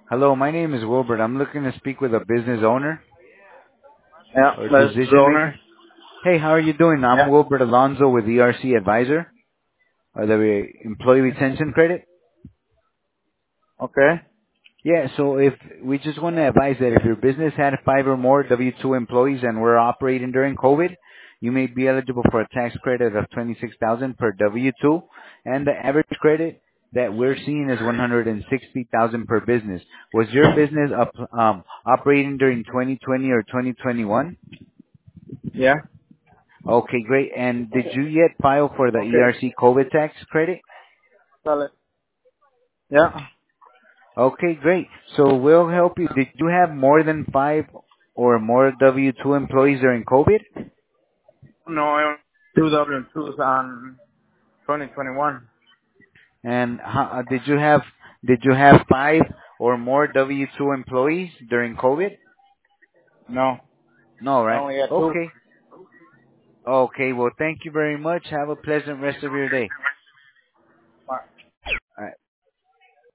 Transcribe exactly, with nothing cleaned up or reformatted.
Hello, my name is Wilbert. I'm looking to speak with a business owner Yeah, or that's the decision owner. maker. Hey, how are you doing? I'm Yeah. Wilbert Alonso with E R C Advisor, uh, the Employee Retention Credit. Okay. Yeah, so if we just want to advise that if your business had five or more W two employees and were operating during COVID, you may be eligible for a tax credit of twenty-six thousand per W two, and the average credit that we're seeing is one hundred sixty thousand per business. Was your business up, um, operating during twenty twenty or twenty twenty-one? Yeah. Okay, great. And did you yet file for the Okay. E R C COVID tax credit? Sell it. Yeah. Okay, great. So we'll help you. Did you have more than five or more W two employees during COVID? No, I two W twos on twenty twenty-one. And how, uh, did you have did you have five or more W two employees during COVID? No, No, I right? only got two. Okay. Okay. Well, thank you very much. Have a pleasant rest of your day.